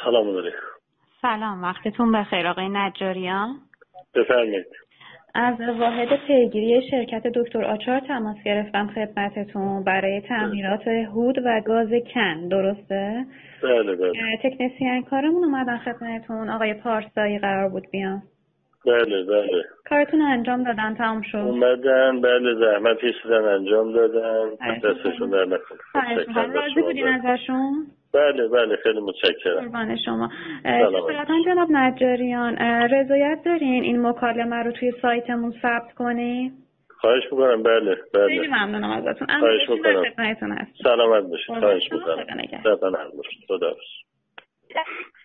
سلام علیکم. سلام، وقتتون بخیر آقای نجاریان. بفرمایید. از واحد پیگیری شرکت دکتر آچار تماس گرفتم خدمتتون برای تعمیرات هود و گاز کن، درسته؟ بله. تکنسین کارمون اومدن خدمتتون، آقای پارسایی قرار بود بیان. بله. کارتون انجام دادن، تمام شد؟ اومدن، بله، زحمت کشیدن انجام دادن. دستشون در نکنه. راضی بودین ازشون؟ بله خیلی متشکرم. قربان شما. شکایتاً جناب نجاریان، رضایت دارین این مکالمه رو توی سایتمون ثبت کنین؟ خواهش میکنم. بله. خیلی ممنونم ازتون. خواهش میکنم. خدمتتون هستم. سلامت باشید. خواهش میکنم. خدا خدا